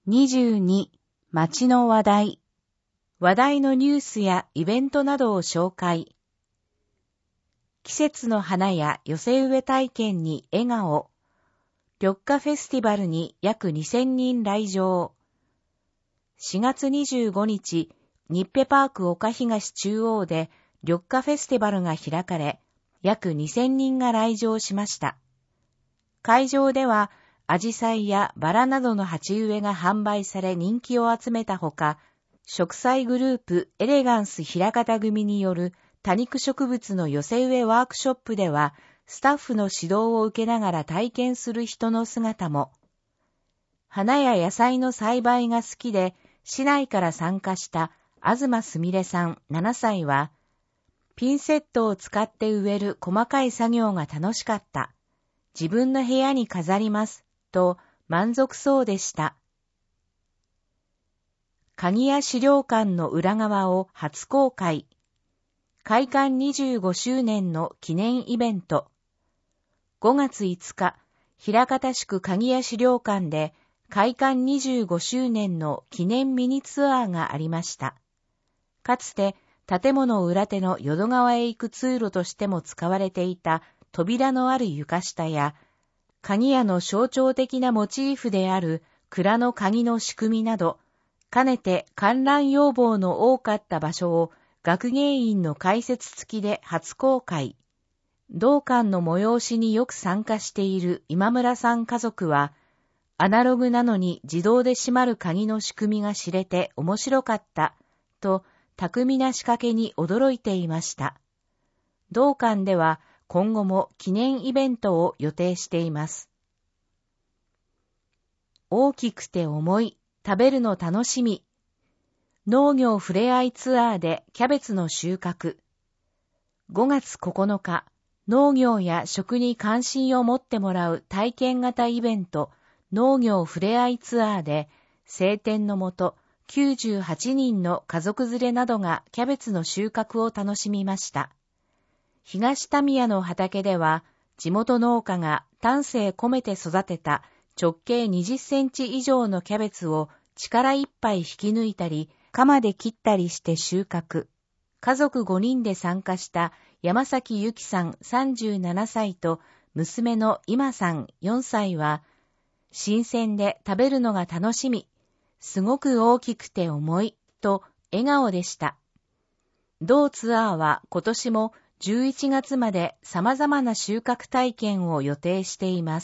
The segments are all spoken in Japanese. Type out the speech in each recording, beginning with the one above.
22、街の話題。話題のニュースやイベントなどを紹介。季節の花や寄せ植え体験に笑顔。緑化フェスティバルに約2000人来場。4月25日、ニッペパーク岡東中央で緑化フェスティバルが開かれ、約2000人が来場しました。会場では、アジサイやバラなどの鉢植えが販売され人気を集めたほか、植栽グループエレガンス枚方組による多肉植物の寄せ植えワークショップでは、スタッフの指導を受けながら体験する人の姿も。花や野菜の栽培が好きで、市内から参加した東すみれさん7歳は、ピンセットを使って植える細かい作業が楽しかった。自分の部屋に飾ります。と満足そうでした。鍵屋資料館の裏側を初公開。開館25周年の記念イベント。5月5日、枚方市区鍵屋資料館で開館25周年の記念ミニツアーがありました。かつて建物裏手の淀川へ行く通路としても使われていた扉のある床下や、鍵屋の象徴的なモチーフである蔵の鍵の仕組みなど、かねて観覧要望の多かった場所を学芸員の解説付きで初公開。同館の催しによく参加している今村さん家族は、アナログなのに自動で閉まる鍵の仕組みが知れて面白かった、と巧みな仕掛けに驚いていました。同館では、今後も記念イベントを予定しています。大きくて重い、食べるの楽しみ。農業ふれあいツアーでキャベツの収穫。5月9日、農業や食に関心を持ってもらう体験型イベント、農業ふれあいツアーで、晴天のもと98人の家族連れなどがキャベツの収穫を楽しみました。東田宮の畑では、地元農家が丹精込めて育てた直径20センチ以上のキャベツを力いっぱい引き抜いたり、鎌で切ったりして収穫。家族5人で参加した山崎由紀さん37歳と娘の今さん4歳は、新鮮で食べるのが楽しみ、すごく大きくて重い、と笑顔でした。同ツアーは今年も11月まで様々な収穫体験を予定しています。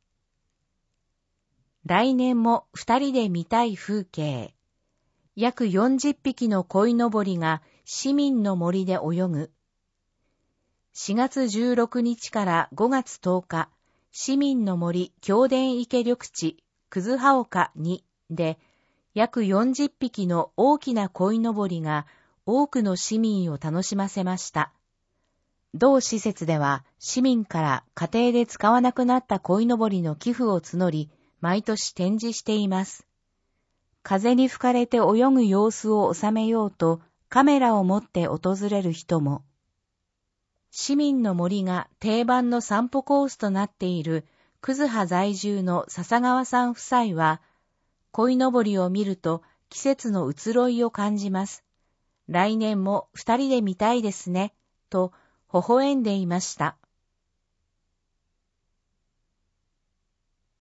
来年も2人で見たい風景。約40匹の鯉のぼりが市民の森で泳ぐ。4月16日から5月10日、市民の森京田池緑地葛葉丘2で、約40匹の大きな鯉のぼりが多くの市民を楽しませました。同施設では市民から家庭で使わなくなった鯉のぼりの寄付を募り、毎年展示しています。風に吹かれて泳ぐ様子を収めようとカメラを持って訪れる人も。市民の森が定番の散歩コースとなっている葛葉在住の笹川さん夫妻は、鯉のぼりを見ると季節の移ろいを感じます。来年も2人で見たいですね、と微笑んでいました。